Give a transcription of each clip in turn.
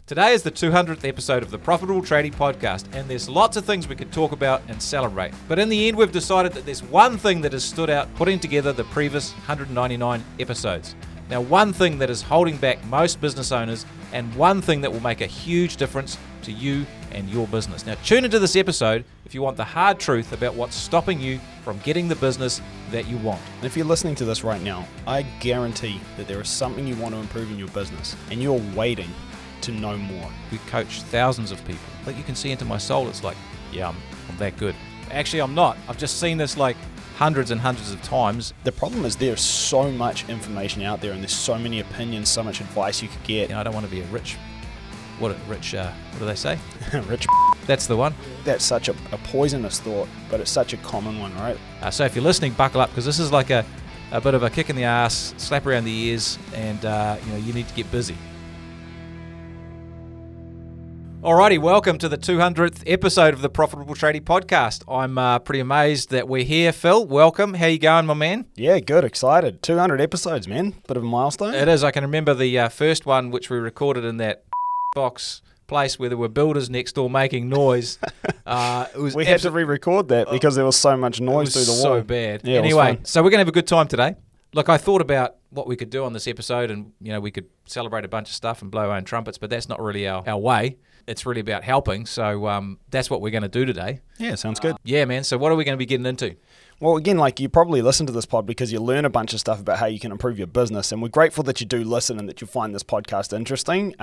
Today is the 200th episode of the Profitable Tradie Podcast, and there's lots of things we could talk about and celebrate. But in the end, we've decided that there's one thing that has stood out putting together the previous 199 episodes. Now, one thing that is holding back most business owners, and one thing that will make a huge difference to you and your business. Now, tune into this episode if you want the hard truth about what's stopping you from getting the business that you want. And if you're listening to this right now, I guarantee that there is something you want to improve in your business, and you're waiting to know more. We coach thousands of people. Like, you can see into my soul, it's like, yeah, I'm that good. Actually, I'm not. I've just seen this like hundreds and hundreds of times. The problem is there's so much information out there, and there's so many opinions, so much advice you could get. You know, I don't want to be a rich, what do they say? Rich. That's the one. That's such a poisonous thought, but it's such a common one, right? So if you're listening, buckle up, because this is like a bit of a kick in the ass, slap around the ears, and you need to get busy. Alrighty, welcome to the 200th episode of the Profitable Tradie Podcast. I'm pretty amazed that we're here. Phil, welcome. How you going, my man? Yeah, good, excited. 200 episodes, man. Bit of a milestone. It is. I can remember the first one, which we recorded in that box place where there were builders next door making noise. We had to re-record that because there was so much noise through the wall. So bad. Yeah, anyway, so we're going to have a good time today. Look, I thought about what we could do on this episode, and we could celebrate a bunch of stuff and blow our own trumpets, but that's not really our way. It's really about helping, so that's what we're going to do today. Yeah, sounds good. Yeah, man. So what are we going to be getting into? Well, again, like, you probably listen to this pod because you learn a bunch of stuff about how you can improve your business, and we're grateful that you do listen and that you find this podcast interesting.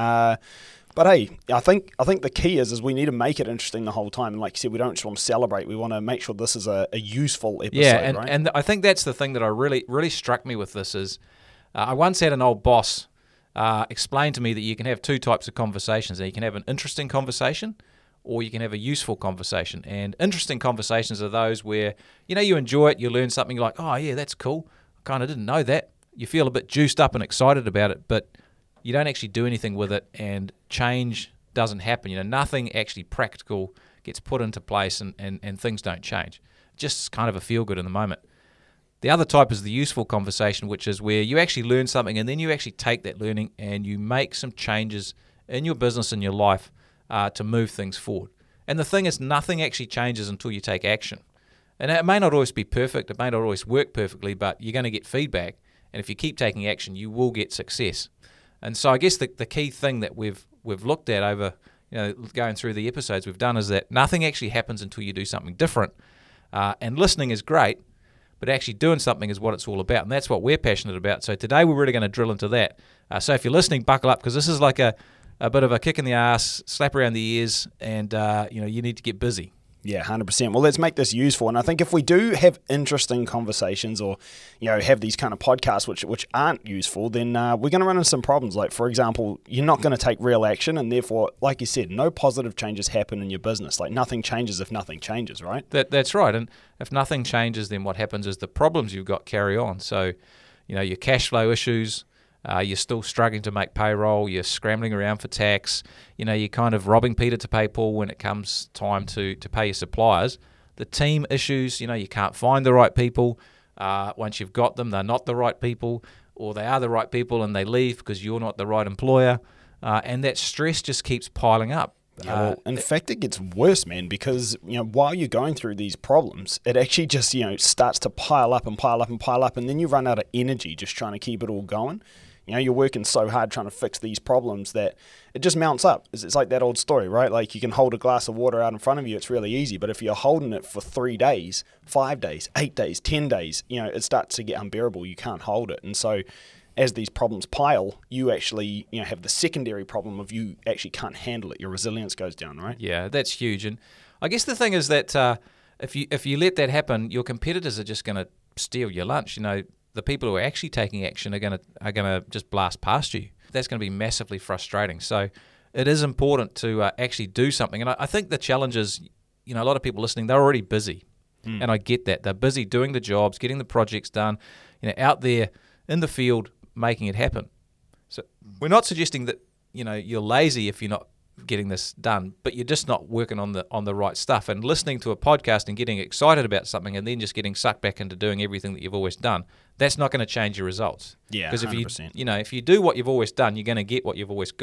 But hey, I think the key is we need to make it interesting the whole time. And like you said, we don't just want to celebrate. We want to make sure this is a useful episode, right? And I think that's the thing that I really struck me with this is I once had an old boss explain to me that you can have two types of conversations. You can have an interesting conversation, or you can have a useful conversation. And interesting conversations are those where, you enjoy it, you learn something, like, oh yeah, that's cool. I kind of didn't know that. You feel a bit juiced up and excited about it, but you don't actually do anything with it, and change doesn't happen. Nothing actually practical gets put into place, and things don't change. Just kind of a feel good in the moment. The other type is the useful conversation, which is where you actually learn something, and then you actually take that learning and you make some changes in your business and your life to move things forward. And the thing is, nothing actually changes until you take action. And it may not always be perfect, it may not always work perfectly, but you're going to get feedback. And if you keep taking action, you will get success. And so I guess the key thing that we've looked at over going through the episodes we've done is that nothing actually happens until you do something different. And listening is great, but actually doing something is what it's all about, and that's what we're passionate about. So today we're really going to drill into that. So if you're listening, buckle up, because this is like a bit of a kick in the ass, slap around the ears, and you need to get busy. Yeah, 100%. Well, let's make this useful. And I think if we do have interesting conversations, or have these kind of podcasts which aren't useful, then we're going to run into some problems. Like, for example, you're not going to take real action, and therefore, like you said, no positive changes happen in your business. Like, nothing changes if nothing changes, right? That's right. And if nothing changes, then what happens is the problems you've got carry on. So, your cash flow issues, you're still struggling to make payroll, you're scrambling around for tax, you're kind of robbing Peter to pay Paul when it comes time to pay your suppliers. The team issues, you can't find the right people. Once you've got them, they're not the right people, or they are the right people and they leave because you're not the right employer. And that stress just keeps piling up. Yeah, well, in fact, it gets worse, man, because, while you're going through these problems, it actually just, starts to pile up and pile up and pile up, and then you run out of energy just trying to keep it all going. You're working so hard trying to fix these problems that it just mounts up. It's like that old story, right? Like, you can hold a glass of water out in front of you, it's really easy. But if you're holding it for 3 days, 5 days, 8 days, 10 days, it starts to get unbearable. You can't hold it. And so as these problems pile, you actually have the secondary problem of you actually can't handle it. Your resilience goes down, right? Yeah, that's huge. And I guess the thing is that if you let that happen, your competitors are just going to steal your lunch. The people who are actually taking action are going to just blast past you. That's going to be massively frustrating. So it is important to actually do something. And I think the challenge is, a lot of people listening, they're already busy. And I get that. They're busy doing the jobs, getting the projects done, out there in the field, making it happen. So we're not suggesting that, you're lazy if you're not getting this done, but you're just not working on the right stuff. And listening to a podcast and getting excited about something and then just getting sucked back into doing everything that you've always done, that's not going to change your results. Yeah, because 100%. If you do what you've always done, you're going to get what you've always got.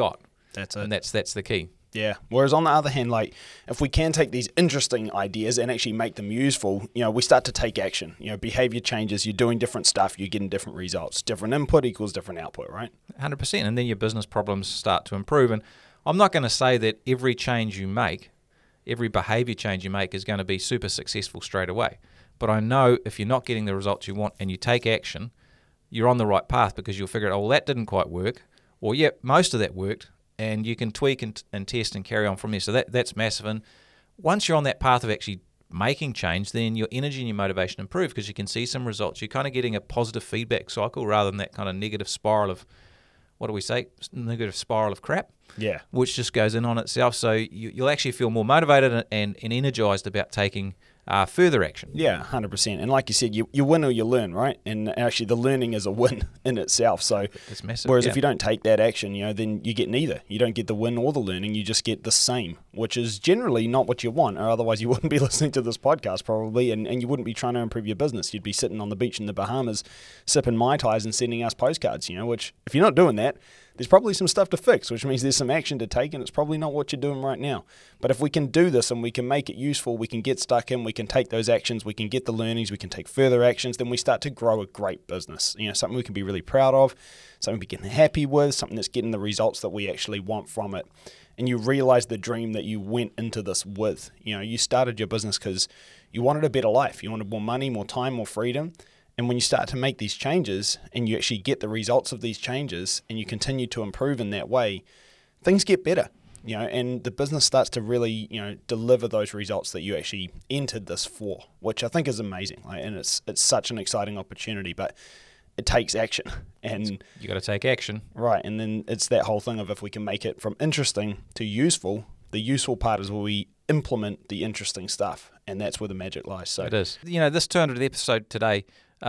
That's it. And that's the key. Yeah. Whereas on the other hand, like if we can take these interesting ideas and actually make them useful, we start to take action. Behavior changes, you're doing different stuff, you're getting different results. Different input equals different output, right? 100%. And then your business problems start to improve. And I'm not going to say that every change you make, every behavior change you make is going to be super successful straight away. But I know if you're not getting the results you want and you take action, you're on the right path, because you'll figure out, well, that didn't quite work. Or, yeah, most of that worked. And you can tweak and test and carry on from there. So that's massive. And once you're on that path of actually making change, then your energy and your motivation improve, because you can see some results. You're kind of getting a positive feedback cycle rather than that kind of negative spiral of, what do we say, negative spiral of crap. Yeah. Which just goes in on itself. So you'll actually feel more motivated and energized about taking further action. Yeah, 100%. And like you said, you win or you learn, right? And actually the learning is a win in itself. So it's massive. Whereas if you don't take that action, then you get neither. You don't get the win or the learning. You just get the same, which is generally not what you want, or otherwise you wouldn't be listening to this podcast probably, and you wouldn't be trying to improve your business. You'd be sitting on the beach in the Bahamas sipping Mai Tais and sending us postcards, which if you're not doing that, there's probably some stuff to fix, which means there's some action to take, and it's probably not what you're doing right now. But if we can do this and we can make it useful, we can get stuck in, we can take those actions, we can get the learnings, we can take further actions, then we start to grow a great business. Something we can be really proud of, something we can be happy with, something that's getting the results that we actually want from it. And you realize the dream that you went into this with. You started your business because you wanted a better life. You wanted more money, more time, more freedom. And when you start to make these changes and you actually get the results of these changes and you continue to improve in that way, things get better, and the business starts to really, deliver those results that you actually entered this for, which I think is amazing. And it's such an exciting opportunity, but it takes action. And you got to take action. Right. And then it's that whole thing of, if we can make it from interesting to useful, the useful part is where we implement the interesting stuff. And that's where the magic lies. So it is. This 200th episode today,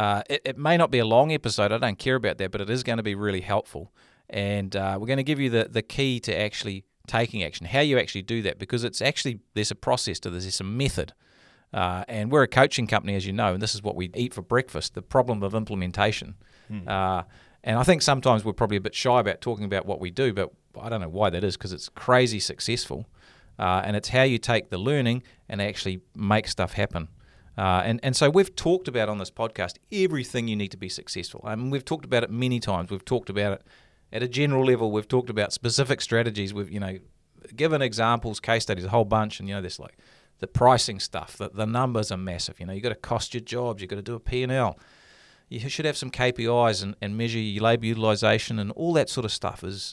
it may not be a long episode, I don't care about that, but it is going to be really helpful. And we're going to give you the key to actually taking action, how you actually do that, because there's a process to this, there's a method. And we're a coaching company, as you know, and this is what we eat for breakfast, the problem of implementation. And I think sometimes we're probably a bit shy about talking about what we do, but I don't know why that is, because it's crazy successful. And it's how you take the learning and actually make stuff happen. And so we've talked about on this podcast everything you need to be successful. I mean, we've talked about it many times. We've talked about it at a general level. We've talked about specific strategies. We've given examples, case studies, a whole bunch. And there's like the pricing stuff. The numbers are massive. You've got to cost your jobs. You've got to do a P&L. You should have some KPIs and measure your labour utilisation, and all that sort of stuff is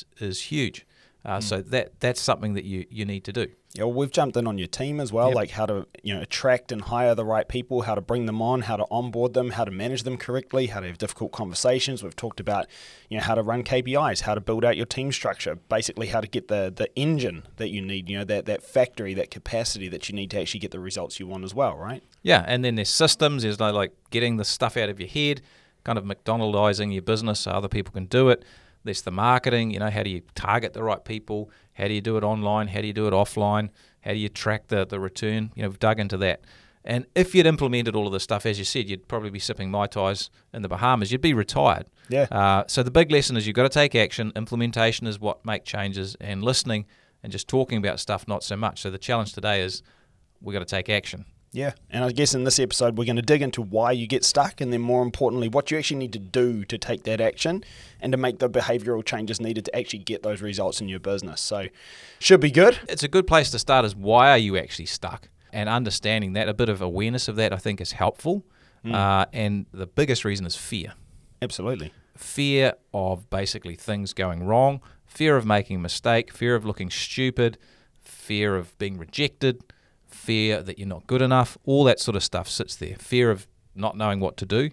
huge. So that's something that you need to do. Yeah, well, we've jumped in on your team as well, like how to attract and hire the right people, how to bring them on, how to onboard them, how to manage them correctly, how to have difficult conversations. We've talked about how to run KPIs, how to build out your team structure, basically how to get the engine that you need, that factory, that capacity that you need to actually get the results you want as well, right? Yeah, and then there's systems. There's like getting the stuff out of your head, kind of McDonaldizing your business so other people can do it. There's the marketing, how do you target the right people? How do you do it online? How do you do it offline? How do you track the return? We've dug into that. And if you'd implemented all of this stuff, as you said, you'd probably be sipping Mai Tais in the Bahamas. You'd be retired. Yeah. So the big lesson is you've got to take action. Implementation is what makes changes, and listening and just talking about stuff, not so much. So the challenge today is we've got to take action. Yeah, and I guess in this episode we're going to dig into why you get stuck, and then more importantly what you actually need to do to take that action and to make the behavioural changes needed to actually get those results in your business. So should be good. It's a good place to start is why are you actually stuck? And understanding that, a bit of awareness of that I think is helpful. And the biggest reason is fear. Absolutely. Fear of basically things going wrong, fear of making a mistake, fear of looking stupid, fear of being rejected, fear that you're not good enough, all that sort of stuff sits there. Fear of not knowing what to do.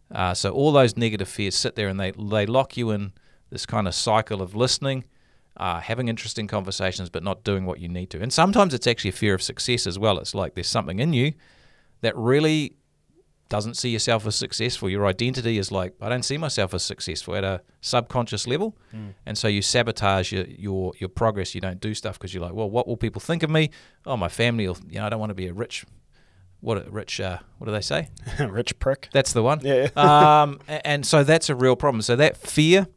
So all those negative fears sit there, and they lock you in this kind of cycle of listening, having interesting conversations, but not doing what you need to. And sometimes it's actually a fear of success as well. It's like there's something in you that really doesn't see yourself as successful. Your identity is like, I don't see myself as successful at a subconscious level. And so you sabotage your progress. You don't do stuff because you're like, well, what will people think of me? Oh, my family will, I don't want to be a rich, what do they say? Rich prick. That's the one. Yeah. And so that's a real problem. So that fear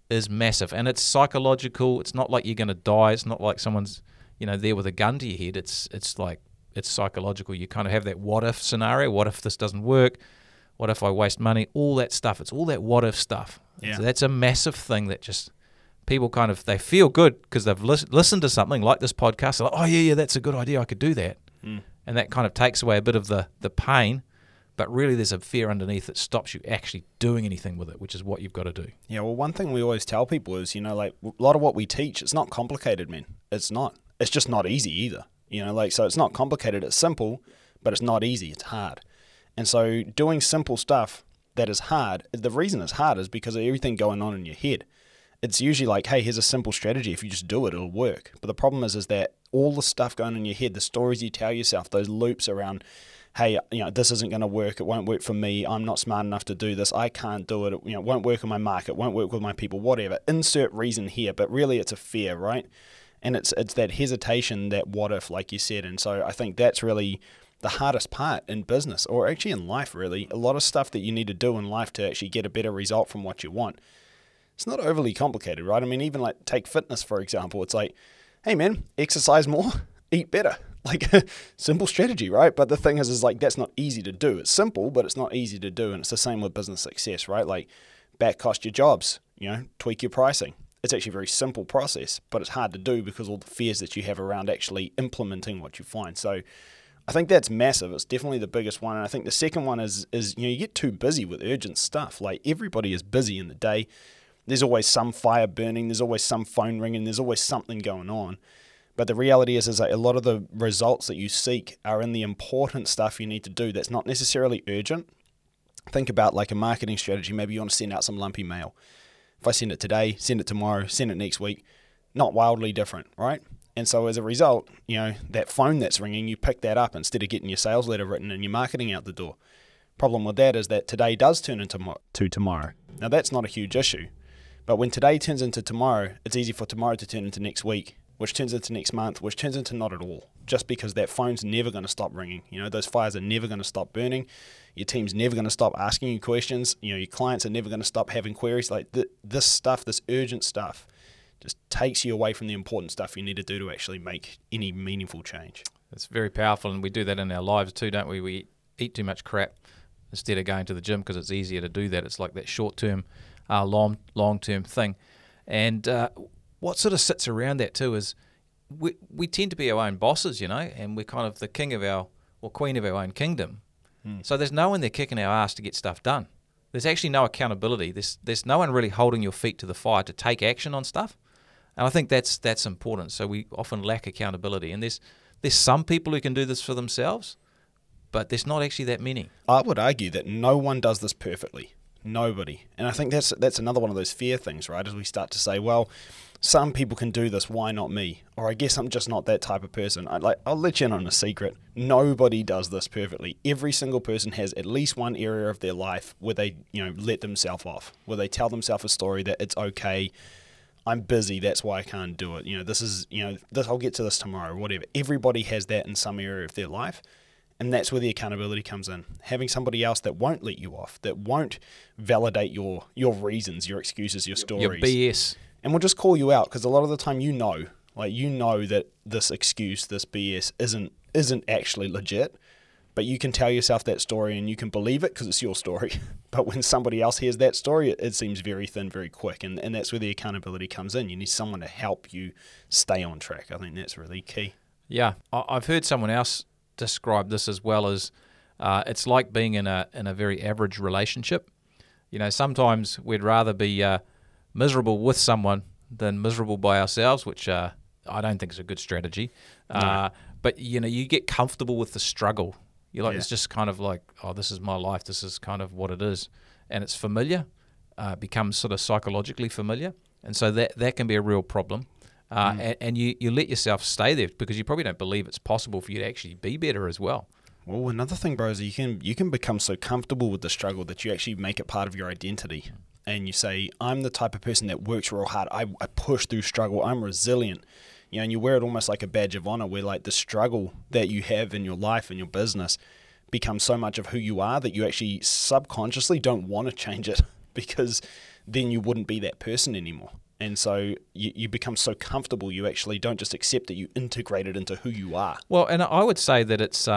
is massive, and it's psychological. It's not like you're going to die. It's not like someone's there with a gun to your head. It's psychological. You kind of have that what if scenario. What if this doesn't work? What if I waste money? All that stuff. It's all that what if stuff. Yeah. So that's a massive thing that just people they feel good because they've listened to something like this podcast. They're like, oh yeah, that's a good idea. I could do that. And that kind of takes away a bit of the pain. But really there's a fear underneath that stops you actually doing anything with it, which is what you've got to do. Yeah, well, one thing we always tell people is, like a lot of what we teach, it's not complicated, man. It's not. It's just not easy either. So it's not complicated. It's simple, but it's not easy. It's hard. And so doing simple stuff that is hard, the reason it's hard is because of everything going on in your head. It's usually like, hey, here's a simple strategy. If you just do it, it'll work. But the problem is that all the stuff going on in your head, the stories you tell yourself, those loops around, hey, this isn't going to work. It won't work for me. I'm not smart enough to do this. I can't do it. It won't work in my market. It won't work with my people, whatever. Insert reason here, but really it's a fear, right? And it's that hesitation, that what if, like you said. And so I think that's really the hardest part in business, or actually in life, really. A lot of stuff that you need to do in life to actually get a better result from what you want. It's not overly complicated, right? I mean, even like take fitness, for example. It's like, hey man, exercise more, eat better. Like simple strategy, right? But the thing is like that's not easy to do. It's simple, but it's not easy to do. And it's the same with business success, right? Like back cost your jobs, tweak your pricing. It's actually a very simple process, but it's hard to do because all the fears that you have around actually implementing what you find. So I think that's massive. It's definitely the biggest one. And I think the second one is you get too busy with urgent stuff. Like everybody is busy in the day. There's always some fire burning. There's always some phone ringing. There's always something going on. But the reality is that a lot of the results that you seek are in the important stuff you need to do that's not necessarily urgent. Think about like a marketing strategy. Maybe you want to send out some lumpy mail. If I send it today, send it tomorrow, send it next week, not wildly different, right? And so as a result, that phone that's ringing, you pick that up instead of getting your sales letter written and your marketing out the door. Problem with that is that today does turn into tomorrow. Now that's not a huge issue. But when today turns into tomorrow, it's easy for tomorrow to turn into next week, which turns into next month, which turns into not at all, just because that phone's never going to stop ringing. Those fires are never going to stop burning. Your team's never going to stop asking you questions. Your clients are never going to stop having queries. Like this stuff, this urgent stuff, just takes you away from the important stuff you need to do to actually make any meaningful change. It's very powerful, and we do that in our lives too, don't we? We eat too much crap instead of going to the gym because it's easier to do that. It's like that short-term, long-term thing. And what sort of sits around that too is we tend to be our own bosses, and we're kind of the king of or queen of our own kingdom. So there's no one there kicking our ass to get stuff done. There's actually no accountability. There's no one really holding your feet to the fire to take action on stuff. And I think that's important. So we often lack accountability. And there's some people who can do this for themselves, but there's not actually that many. I would argue that no one does this perfectly. Nobody. And I think that's another one of those fear things, right? As we start to say, well, some people can do this, why not me? Or I guess I'm just not that type of person. I'll let you in on a secret. Nobody does this perfectly. Every single person has at least one area of their life where they, let themselves off, where they tell themselves a story that it's okay, I'm busy, that's why I can't do it. This is, I'll get to this tomorrow, whatever. Everybody has that in some area of their life. And that's where the accountability comes in. Having somebody else that won't let you off, that won't validate your reasons, your excuses, your stories. Your BS. And we'll just call you out because a lot of the time you know that this excuse, this BS isn't actually legit, but you can tell yourself that story and you can believe it because it's your story. But when somebody else hears that story, it seems very thin, very quick. And that's where the accountability comes in. You need someone to help you stay on track. I think that's really key. Yeah. I've heard someone else describe this as well as it's like being in a very average relationship. Sometimes we'd rather be miserable with someone than miserable by ourselves, which I don't think is a good strategy. No. But you get comfortable with the struggle. You're like, Yeah. It's just kind of like, oh, this is my life. This is kind of what it is, and it's familiar. Becomes sort of psychologically familiar, and so that can be a real problem. And you let yourself stay there because you probably don't believe it's possible for you to actually be better as well. Well, another thing, bro, is you can become so comfortable with the struggle that you actually make it part of your identity. And you say, I'm the type of person that works real hard. I push through struggle. I'm resilient. And you wear it almost like a badge of honor where like the struggle that you have in your life and your business becomes so much of who you are that you actually subconsciously don't want to change it because then you wouldn't be that person anymore. And so you become so comfortable, you actually don't just accept it, you integrate it into who you are. Well, and I would say that it's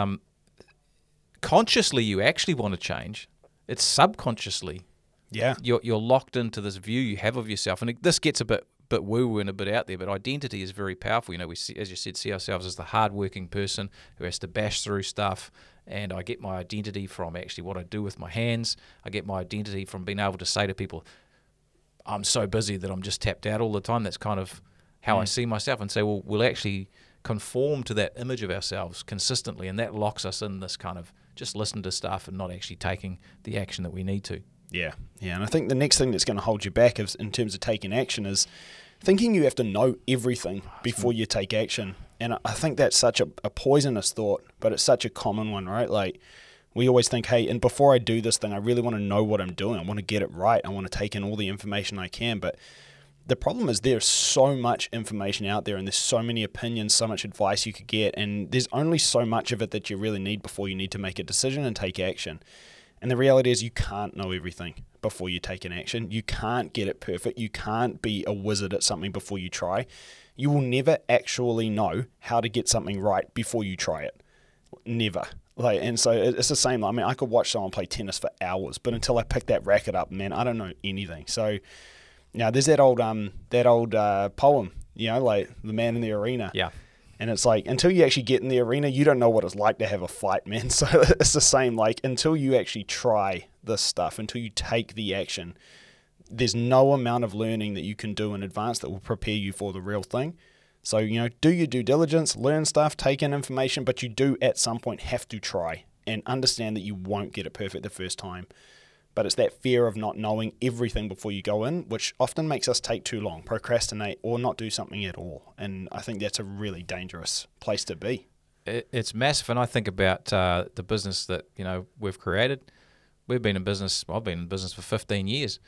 consciously you actually want to change. It's subconsciously. Yeah. You're locked into this view you have of yourself. And this gets a bit woo-woo and a bit out there, but identity is very powerful. We see, as you said, see ourselves as the hard-working person who has to bash through stuff. And I get my identity from actually what I do with my hands. I get my identity from being able to say to people, I'm so busy that I'm just tapped out all the time. That's kind of how I see myself, and say, well, we'll actually conform to that image of ourselves consistently, and that locks us in this kind of just listen to stuff and not actually taking the action that we need to. Yeah, and I think the next thing that's going to hold you back in terms of taking action is thinking you have to know everything before you take action. And I think that's such a poisonous thought, but it's such a common one, right? Like, we always think, hey, and before I do this thing, I really want to know what I'm doing. I want to get it right. I want to take in all the information I can. But the problem is there's so much information out there, and there's so many opinions, so much advice you could get, and there's only so much of it that you really need before you need to make a decision and take action. And the reality is you can't know everything before you take an action. You can't get it perfect. You can't be a wizard at something before you try. You will never actually know how to get something right before you try it. Never. And so it's the same. I mean, I could watch someone play tennis for hours, but until I pick that racket up, man, I don't know anything. So, there's that old poem, like The Man in the Arena. Yeah. And it's like, until you actually get in the arena, you don't know what it's like to have a fight, man. So it's the same. Like, until you actually try this stuff, until you take the action, there's no amount of learning that you can do in advance that will prepare you for the real thing. So, do your due diligence, learn stuff, take in information, but you do at some point have to try and understand that you won't get it perfect the first time. But it's that fear of not knowing everything before you go in, which often makes us take too long, procrastinate, or not do something at all. And I think that's a really dangerous place to be. It's massive. And I think about the business that, we've created. I've been in business for 15 years.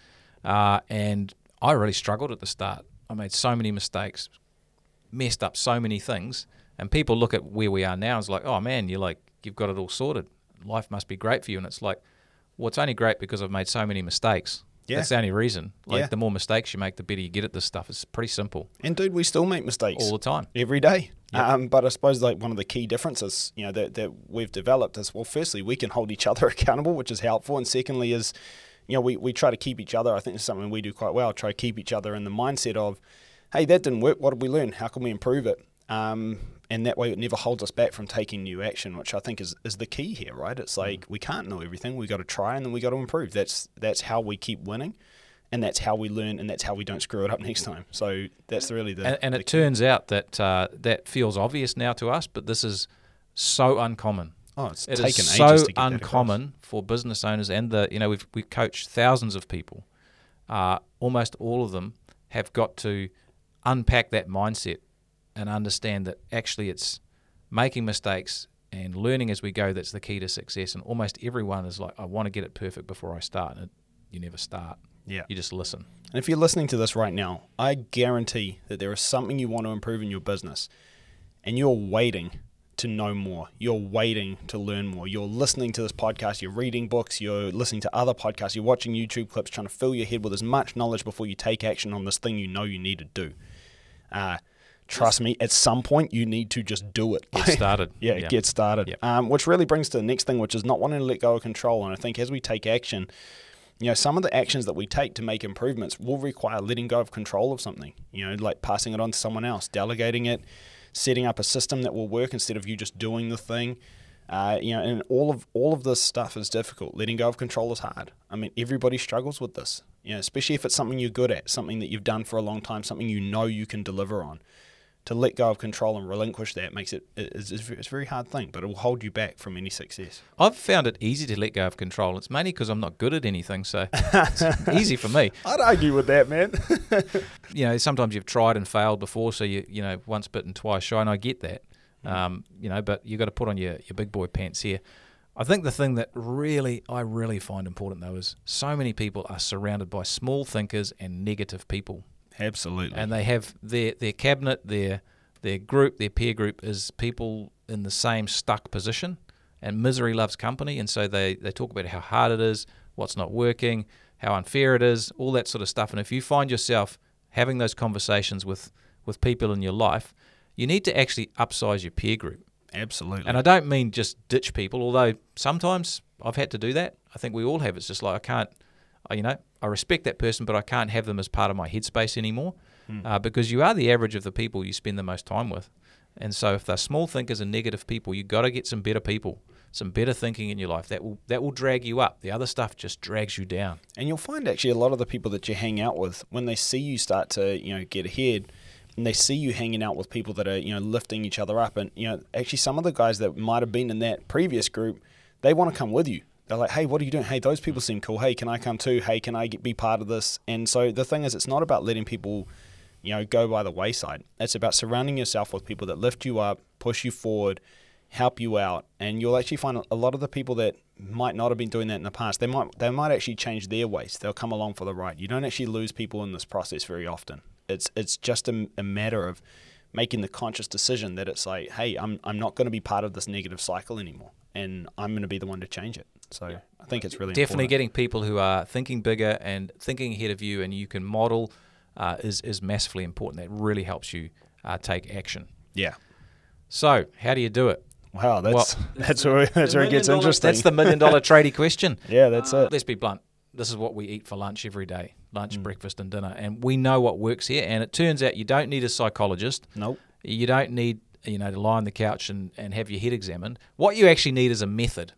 And I really struggled at the start. I made so many mistakes, messed up so many things, and people look at where we are now and it's like, oh man, you've got it all sorted. Life must be great for you. And it's like, well, it's only great because I've made so many mistakes. Yeah. That's the only reason. The more mistakes you make, the better you get at this stuff. It's pretty simple. And dude, we still make mistakes all the time, every day. Yep. But I suppose one of the key differences, that we've developed is, well, firstly, we can hold each other accountable, which is helpful, and secondly is, we try to keep each other. I think it's something we do quite well. Try to keep each other in the mindset of, hey, that didn't work. What did we learn? How can we improve it? And that way it never holds us back from taking new action, which I think is the key here, right? It's like we can't know everything. We got to try, and then we got to improve. That's how we keep winning, and that's how we learn, and that's how we don't screw it up next time. So that's really And it turns out that that feels obvious now to us, but this is so uncommon. Oh, it's taken ages so to get uncommon for business owners, and we've coached thousands of people. Almost all of them have got to unpack that mindset and understand that actually it's making mistakes and learning as we go that's the key to success. And almost everyone is like, I want to get it perfect before I start. And you never start. Yeah. You just listen. And if you're listening to this right now, I guarantee that there is something you want to improve in your business, and you're waiting to know more. You're waiting to learn more. You're listening to this podcast, you're reading books, you're listening to other podcasts, you're watching YouTube clips, trying to fill your head with as much knowledge before you take action on this thing you know you need to do. Trust me, at some point you need to just do it. Get started. Get started. Yep. Which really brings to the next thing, which is not wanting to let go of control. And I think as we take action, some of the actions that we take to make improvements will require letting go of control of something. Like passing it on to someone else, delegating it, setting up a system that will work instead of you just doing the thing. And all of this stuff is difficult. Letting go of control is hard. I mean, everybody struggles with this. Especially if it's something you're good at, something that you've done for a long time, something you can deliver on. To let go of control and relinquish that makes it's a very hard thing, but it will hold you back from any success. I've found it easy to let go of control. It's mainly because I'm not good at anything, so it's easy for me. I'd argue with that, man. Sometimes you've tried and failed before, so you once bitten, twice shy, and I get that. But you got to put on your big boy pants here. I think the thing that I really find important, though, is so many people are surrounded by small thinkers and negative people. Absolutely. And they have their cabinet, their group, their peer group is people in the same stuck position, and misery loves company, and so they talk about how hard it is, what's not working, how unfair it is, all that sort of stuff. And if you find yourself having those conversations with people in your life, you need to actually upsize your peer group. Absolutely. And I don't mean just ditch people, although sometimes I've had to do that. I think we all have. It's just like I can't, I respect that person, but I can't have them as part of my headspace anymore because you are the average of the people you spend the most time with. And so if they're small thinkers and negative people, you've got to get some better people, some better thinking in your life. That will drag you up. The other stuff just drags you down. And you'll find actually a lot of the people that you hang out with, when they see you start to, get ahead, and they see you hanging out with people that are, lifting each other up. And, actually some of the guys that might have been in that previous group, they want to come with you. They're like, hey, what are you doing? Hey, those people seem cool. Hey, can I come too? Hey, can I be part of this? And so the thing is, it's not about letting people, go by the wayside. It's about surrounding yourself with people that lift you up, push you forward, help you out. And you'll actually find a lot of the people that might not have been doing that in the past, they might actually change their ways. They'll come along for the ride. You don't actually lose people in this process very often. It's just a matter of making the conscious decision that it's like, hey, I'm not going to be part of this negative cycle anymore, and I'm going to be the one to change it. So I think it's really definitely important. Getting people who are thinking bigger and thinking ahead of you, and you can model is massively important. That really helps you take action. Yeah. So how do you do it? Wow, that's where it gets interesting. That's the $1 million tradie question. Yeah, that's it. Let's be blunt. This is what we eat for lunch every day, lunch, breakfast, and dinner. And we know what works here. And it turns out you don't need a psychologist. Nope. You don't need, to lie on the couch and have your head examined. What you actually need is a method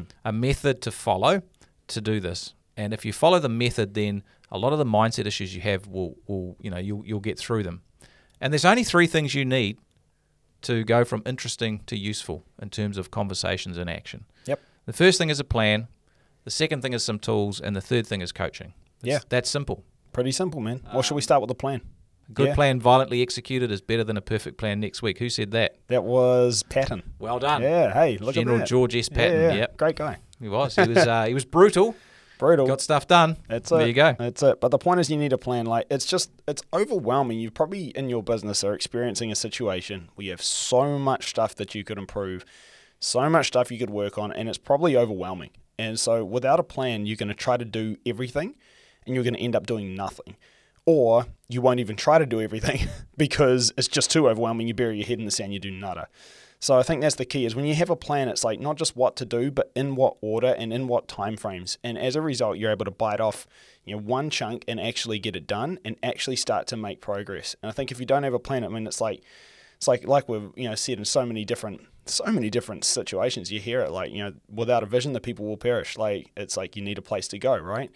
to follow to do this. And if you follow the method, then a lot of the mindset issues you have you'll get through them. And there's only 3 things you need to go from interesting to useful in terms of conversations and action. Yep. The first thing is a plan. The second thing is some tools, and the third thing is coaching. That's simple. Pretty simple, man. Well, should we start with the plan? A good plan violently executed is better than a perfect plan next week. Who said that? That was Patton. Well done. Yeah, hey, look General at that. George S. Patton. Yeah. Yep. Great guy. He was. He was brutal. Brutal. Got stuff done. That's it. There you go. That's it. But the point is you need a plan. Like, it's overwhelming. You probably in your business are experiencing a situation where you have so much stuff that you could improve, so much stuff you could work on, and it's probably overwhelming. And so without a plan, you're going to try to do everything and you're going to end up doing nothing. Or you won't even try to do everything because it's just too overwhelming. You bury your head in the sand, you do nada. So I think that's the key, is when you have a plan, it's like not just what to do, but in what order and in what time frames. And as a result, you're able to bite off one chunk and actually get it done and actually start to make progress. And I think if you don't have a plan, I mean, it's like we've said in so many different situations. You hear it like, without a vision, the people will perish. Like, it's like you need a place to go, right?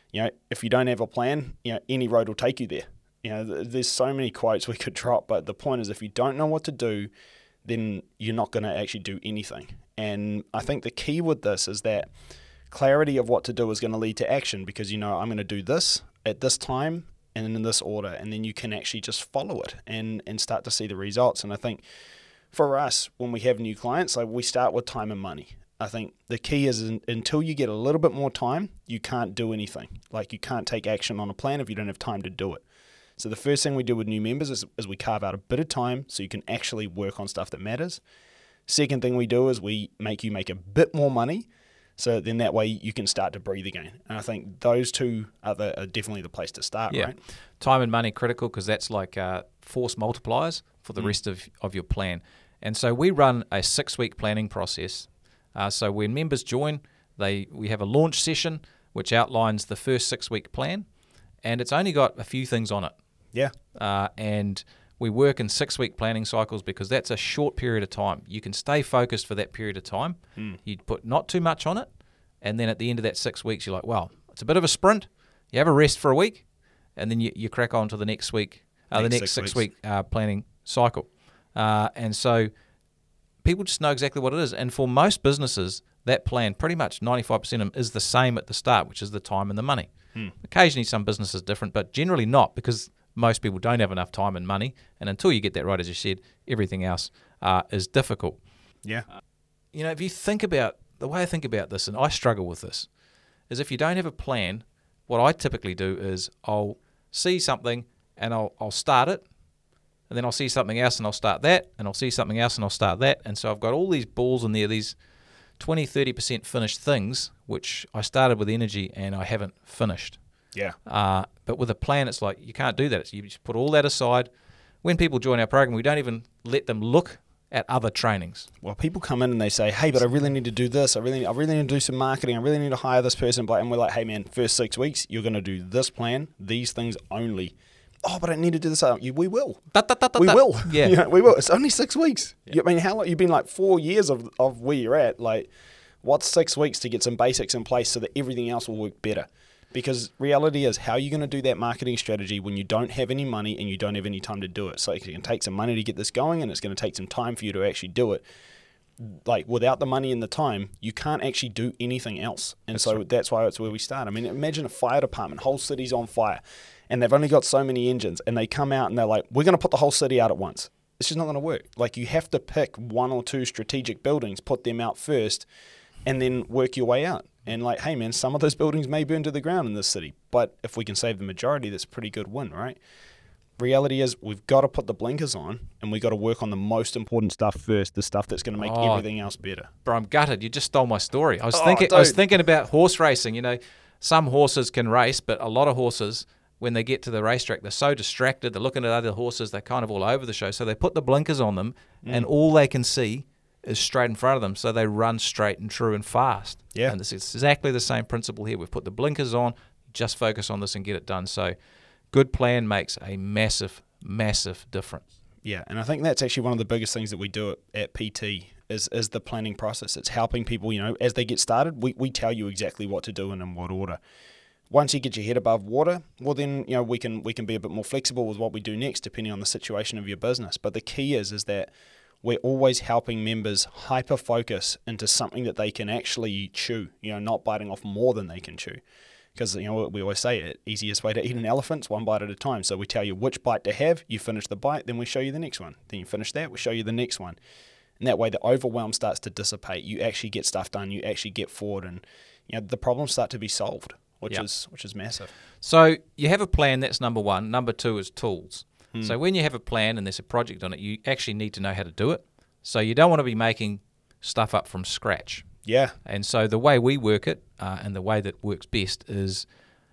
If you don't have a plan, any road will take you there. There's so many quotes we could drop, but the point is, if you don't know what to do, then you're not going to actually do anything. And I think the key with this is that clarity of what to do is going to lead to action, because I'm going to do this at this time and in this order, and then you can actually just follow it and start to see the results. And I think for us, when we have new clients, like, we start with time and money. I think the key is until you get a little bit more time, you can't do anything. Like, you can't take action on a plan if you don't have time to do it. So the first thing we do with new members is we carve out a bit of time so you can actually work on stuff that matters. Second thing we do is we make you make a bit more money, so then that way you can start to breathe again. And I think those two are definitely the place to start, right? Time and money critical, because that's like force multipliers for the rest of your plan. And so we run a 6-week planning process. So when members join, we have a launch session which outlines the first 6-week plan, and it's only got a few things on it. Yeah. And we work in 6-week planning cycles because that's a short period of time. You can stay focused for that period of time. You put not too much on it, and then at the end of that 6 weeks, you're like, well, it's a bit of a sprint. You have a rest for a week, and then you crack on to the next week, the next 6-week planning cycle. And so people just know exactly what it is. And for most businesses, that plan, pretty much 95% of them, is the same at the start, which is the time and the money. Occasionally some businesses are different, but generally not, because most people don't have enough time and money. And until you get that right, as you said, everything else is difficult. Yeah. If you think about, the way I think about this, and I struggle with this, is if you don't have a plan, what I typically do is I'll see something and I'll start it, and then I'll see something else and I'll start that, and I'll see something else and I'll start that. And so I've got all these balls in there, these 20-30% finished things, which I started with energy and I haven't finished. Yeah. But with a plan, it's like you can't do that. It's, you just put all that aside. When people join our program, we don't even let them look at other trainings. Well, people come in and they say, hey, but I really need to do this. I really need to do some marketing. I really need to hire this person. And we're like, hey, man, first 6 weeks, you're going to do this plan, these things only. Oh, but I need to do this. We will. We will. Yeah. We will. It's only 6 weeks. Yeah. I mean, how long? You've been like 4 years of where you're at. Like, what's 6 weeks to get some basics in place so that everything else will work better? Because reality is, how are you going to do that marketing strategy when you don't have any money and you don't have any time to do it? So it can take some money to get this going, and it's going to take some time for you to actually do it. Like, without the money and the time, you can't actually do anything else. And that's why it's where we start. I mean, imagine a fire department, whole city's on fire, and they've only got so many engines, and they come out and they're like, we're going to put the whole city out at once. It's just not going to work. Like, you have to pick 1 or 2 strategic buildings, put them out first, and then work your way out. And like, hey man, some of those buildings may burn to the ground in this city, but if we can save the majority, that's a pretty good win, right? Reality is, we've got to put the blinkers on, and we've got to work on the most important stuff first, the stuff that's going to make everything else better. Bro, I'm gutted. You just stole my story. I was thinking about horse racing. You know, some horses can race, but a lot of horses, when they get to the racetrack, they're so distracted. They're looking at other horses. They're kind of all over the show. So they put the blinkers on them, and all they can see is straight in front of them, so they run straight and true and fast. Yeah. And it's exactly the same principle here. We've put the blinkers on, just focus on this and get it done. So good plan makes a massive, massive difference. Yeah, and I think that's actually one of the biggest things that we do at PT is the planning process. It's helping people, you know, as they get started, we tell you exactly what to do and in what order. Once you get your head above water, well then, you know, we can be a bit more flexible with what we do next, depending on the situation of your business. But the key is that we're always helping members hyper-focus into something that they can actually chew, you know, not biting off more than they can chew. Because, you know, we always say it, easiest way to eat an elephant is 1 bite at a time. So we tell you which bite to have, you finish the bite, then we show you the next one. Then you finish that, we show you the next one. And that way the overwhelm starts to dissipate. You actually get stuff done, you actually get forward, and, you know, the problems start to be solved, which is massive. So you have a plan, that's number 1. Number 2 is tools. So when you have a plan and there's a project on it, you actually need to know how to do it. So you don't want to be making stuff up from scratch. Yeah. And so the way we work it, and the way that works best, is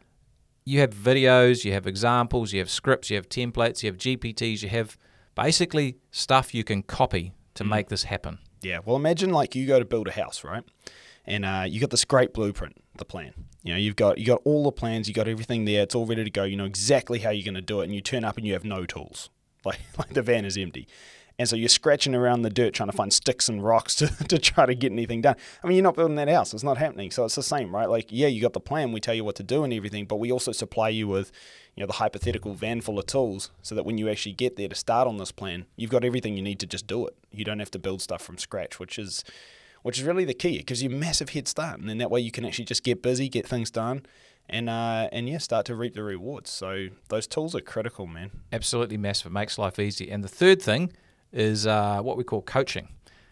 you have videos, you have examples, you have scripts, you have templates, you have GPTs, you have basically stuff you can copy to make this happen. Yeah. Well, imagine like you go to build a house, right? And you got this great blueprint, the plan. You know, you got all the plans, you got everything there, it's all ready to go. You know exactly how you're going to do it, and you turn up and you have no tools. Like the van is empty. And so you're scratching around the dirt trying to find sticks and rocks to try to get anything done. I mean, you're not building that house. It's not happening. So it's the same, right? Like, yeah, you got the plan. We tell you what to do and everything, but we also supply you with, you know, the hypothetical van full of tools so that when you actually get there to start on this plan, you've got everything you need to just do it. You don't have to build stuff from scratch, which is really the key. It gives you a massive head start. And then that way you can actually just get busy, get things done, and start to reap the rewards. So those tools are critical, man. Absolutely massive. It makes life easy. And the third thing is what we call coaching.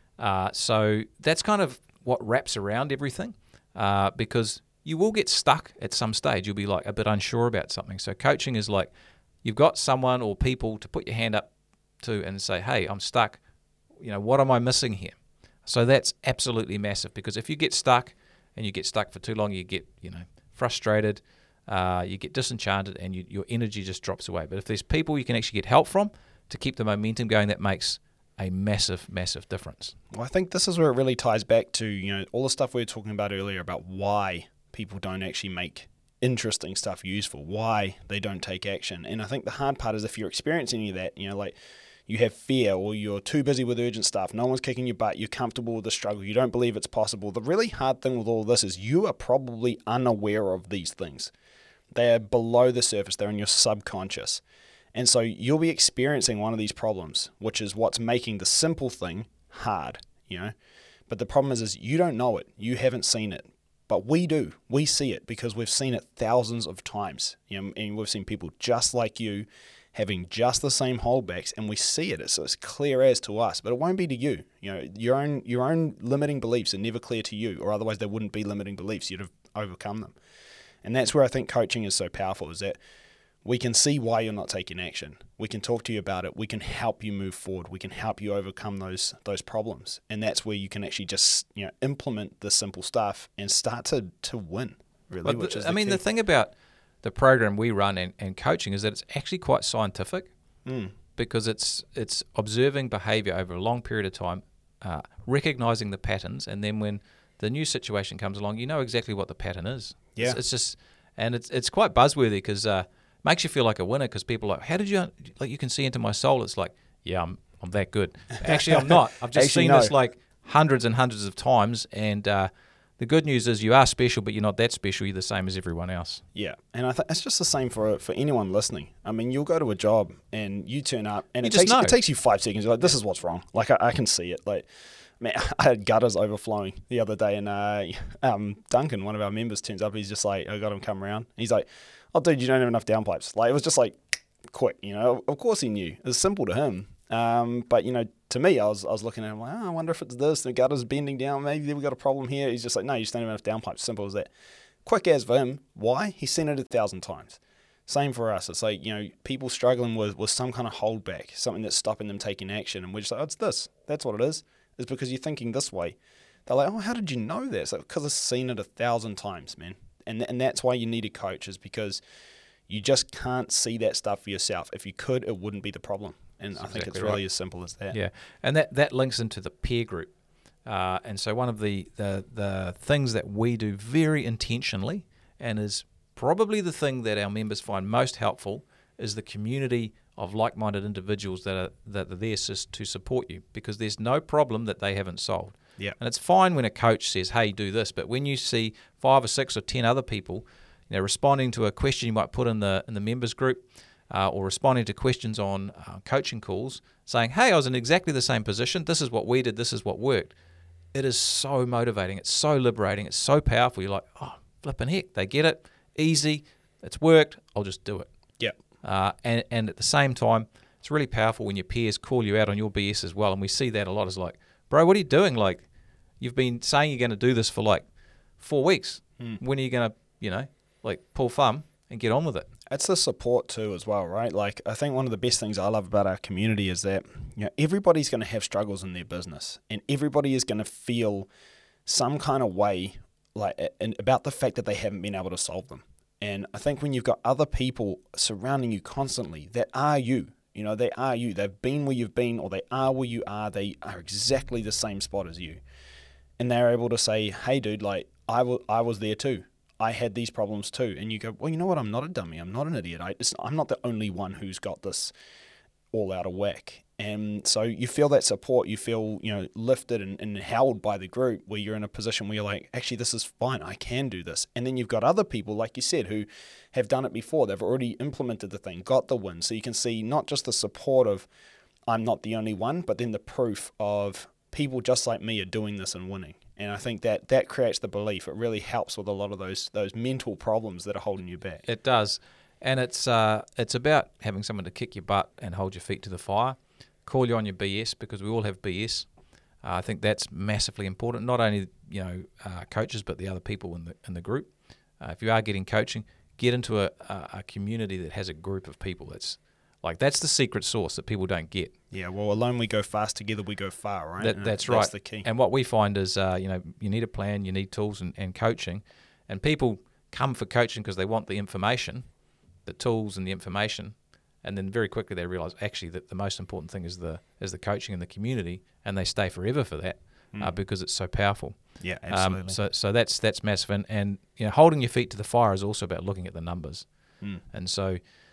So that's kind of what wraps around everything, because you will get stuck at some stage. You'll be like a bit unsure about something. So coaching is like you've got someone or people to put your hand up to and say, hey, I'm stuck. You know, what am I missing here? So that's absolutely massive, because if you get stuck and you get stuck for too long, you get, you know, frustrated, you get disenchanted, and your energy just drops away. But if there's people you can actually get help from to keep the momentum going, that makes a massive, massive difference. Well, I think this is where it really ties back to, you know, all the stuff we were talking about earlier about why people don't actually make interesting stuff useful, why they don't take action. And I think the hard part is if you're experiencing any of that, you know, like you have fear or you're too busy with urgent stuff, no one's kicking your butt, you're comfortable with the struggle, you don't believe it's possible. The really hard thing with all this is you are probably unaware of these things. They are below the surface, they're in your subconscious. And so you'll be experiencing one of these problems, which is what's making the simple thing hard, you know. But the problem is you don't know it. You haven't seen it. But we do. We see it because we've seen it thousands of times. You know, and we've seen people just like you having just the same holdbacks, and we see it. So it's clear as to us, but it won't be to you. You know, your own limiting beliefs are never clear to you, or otherwise they wouldn't be limiting beliefs. You'd have overcome them. And that's where I think coaching is so powerful, is that we can see why you're not taking action. We can talk to you about it. We can help you move forward. We can help you overcome those problems. And that's where you can actually just implement the simple stuff and start to win, really, which is the key. The thing about the program we run and coaching is that it's actually quite scientific because it's observing behavior over a long period of time, recognizing the patterns, and then when the new situation comes along, you know exactly what the pattern is. Yeah. It's just, and it's quite buzzworthy because makes you feel like a winner because people are like, how did you, like, you can see into my soul. It's like, yeah, I'm that good. Actually, I'm not. I've just seen this like hundreds and hundreds of times, and the good news is you are special, but you're not that special. You're the same as everyone else. Yeah, and I think it's just the same for anyone listening. I mean, you'll go to a job and you turn up, and it takes you 5 seconds. You're like, this is what's wrong. Like, I can see it. Like, man, I had gutters overflowing the other day, and Duncan, one of our members, turns up. He's just like, I got him come around. He's like, oh, dude, you don't have enough downpipes. Like, it was just like, quick, Of course he knew. It was simple to him. But, to me, I was looking at him like, I wonder if it's this. The gutter's bending down. Maybe we got a problem here. He's just like, no, you just don't have enough downpipes. Simple as that. Quick as for him. Why? He's seen it 1,000 times. Same for us. It's like, people struggling with some kind of holdback, something that's stopping them taking action. And we're just like, oh, it's this. That's what it is. It's because you're thinking this way. They're like, oh, how did you know that? It's like, because I've seen it 1,000 times, man. And that's why you need a coach, is because you just can't see that stuff for yourself. If you could, it wouldn't be the problem. And I think it's really as simple as that. Yeah, and that links into the peer group. And so one of the things that we do very intentionally, and is probably the thing that our members find most helpful, is the community of like-minded individuals that are there to support you, because there's no problem that they haven't solved. Yeah. And it's fine when a coach says, hey, do this, but when you see 5 or 6 or 10 other people responding to a question you might put in the members group, or responding to questions on coaching calls, saying, hey, I was in exactly the same position, this is what we did, this is what worked. It is so motivating, it's so liberating, it's so powerful. You're like, oh, flipping heck, they get it, easy, it's worked, I'll just do it. Yeah. And at the same time, it's really powerful when your peers call you out on your BS as well, and we see that a lot. Is like, bro, what are you doing? Like, you've been saying you're going to do this for like 4 weeks. When are you going to, pull thumb and get on with it? It's the support too as well, right? Like, I think one of the best things I love about our community is that everybody's going to have struggles in their business, and everybody is going to feel some kind of way about the fact that they haven't been able to solve them. And I think when you've got other people surrounding you constantly that are you, they are you. They've been where you've been, or they are where you are. They are exactly the same spot as you. And they're able to say, hey, dude, like, I was there too. I had these problems too. And you go, well, you know what? I'm not a dummy. I'm not an idiot. I'm not the only one who's got this all out of whack. And so you feel that support. You feel, lifted and held by the group, where you're in a position where you're like, actually, this is fine. I can do this. And then you've got other people, like you said, who have done it before. They've already implemented the thing, got the win. So you can see not just the support of I'm not the only one, but then the proof of people just like me are doing this and winning. And I think that creates the belief. It really helps with a lot of those mental problems that are holding you back. It does. And it's about having someone to kick your butt and hold your feet to the fire, call you on your BS, because we all have BS. I think that's massively important. Not only coaches, but the other people in the group. If you are getting coaching, get into a community that has a group of people. That's the secret sauce that people don't get. Yeah, well, alone we go fast, together we go far, right? That's right. That's the key. And what we find is, you need a plan, you need tools and coaching. And people come for coaching because they want the information, the tools and the information, and then very quickly they realize actually that the most important thing is the coaching and the community, and they stay forever for that because it's so powerful. Yeah, absolutely. So that's massive, and holding your feet to the fire is also about looking at the numbers. And so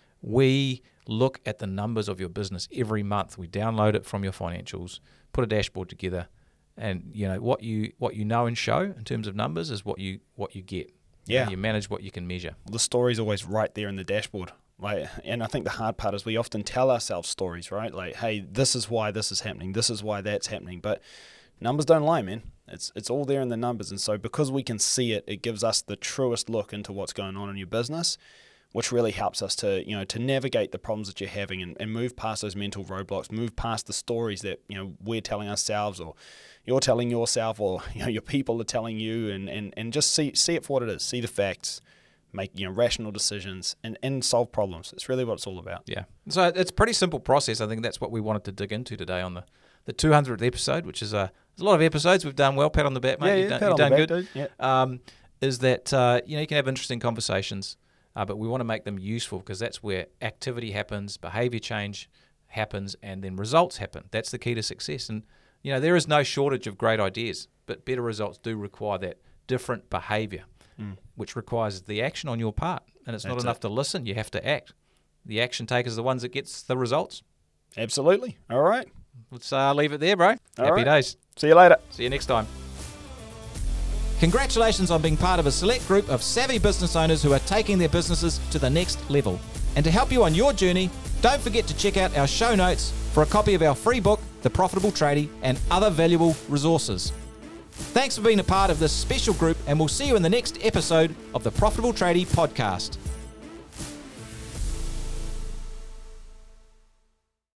we look at the numbers of your business every month. We download it from your financials, put a dashboard together, and what you know and show in terms of numbers is what you get. Yeah, you manage what you can measure. The story's always right there in the dashboard. And I think the hard part is we often tell ourselves stories, right? Like, hey, this is why this is happening. This is why that's happening. But numbers don't lie, man. It's all there in the numbers. And so because we can see it, it gives us the truest look into what's going on in your business, which really helps us to navigate the problems that you're having and move past those mental roadblocks, move past the stories that we're telling ourselves, or you're telling yourself, or your people are telling you, and just see it for what it is. See the facts, make rational decisions, and solve problems. It's really what it's all about. Yeah. So it's a pretty simple process. I think that's what we wanted to dig into today on the 200th episode, which is there's a lot of episodes. We've done well. Pat on the back, mate. You've done good. Dude. Yeah. Is that you can have interesting conversations, but we want to make them useful because that's where activity happens, behavior change happens, and then results happen. That's the key to success. And there is no shortage of great ideas, but better results do require that different behavior, which requires the action on your part. And it's not enough to listen; you have to act. The action takers are the ones that gets the results. Absolutely. All right. Let's leave it there, bro. Happy days. See you later. See you next time. Congratulations on being part of a select group of savvy business owners who are taking their businesses to the next level. And to help you on your journey, don't forget to check out our show notes for a copy of our free book, The Profitable Tradie, and other valuable resources. Thanks for being a part of this special group, and we'll see you in the next episode of the Profitable Tradie podcast.